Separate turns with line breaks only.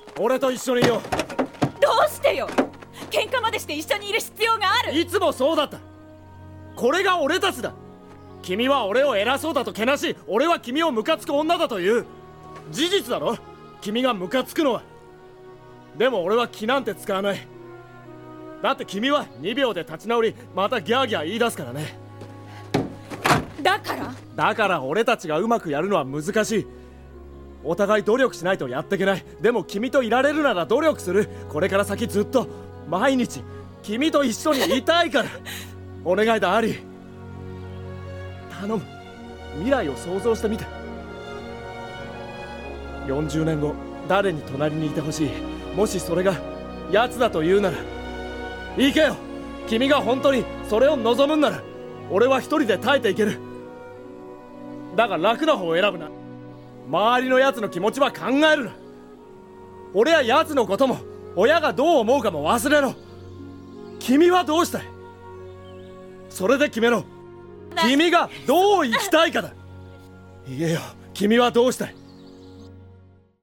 俺と一緒にいよう。
どうしてよ。喧嘩までして一緒にいる必要がある。
いつもそうだった。これが俺たちだ。君は俺を偉そうだとけなし、俺は君をムカつく女だという事実だろ。君がムカつくのは。でも俺は気なんて使わない。だって君は2秒で立ち直り、またギャーギャー言い出すからね。だから俺たちがうまくやるのは難しい。お互い努力しないとやっていけない。でも君といられるなら努力する。これから先ずっと毎日君と一緒にいたいからお願いだアリー、頼む。未来を想像してみて。40年後誰に隣にいてほしい。もしそれが奴だと言うなら行けよ。君が本当にそれを望むんなら俺は一人で耐えていける。だが楽な方を選ぶな。周りの奴の気持ちは考えるな。俺や奴のことも親がどう思うかも忘れろ。君はどうしたい？それで決めろ。君がどう生きたいかだ。言えよ、君はどうしたい？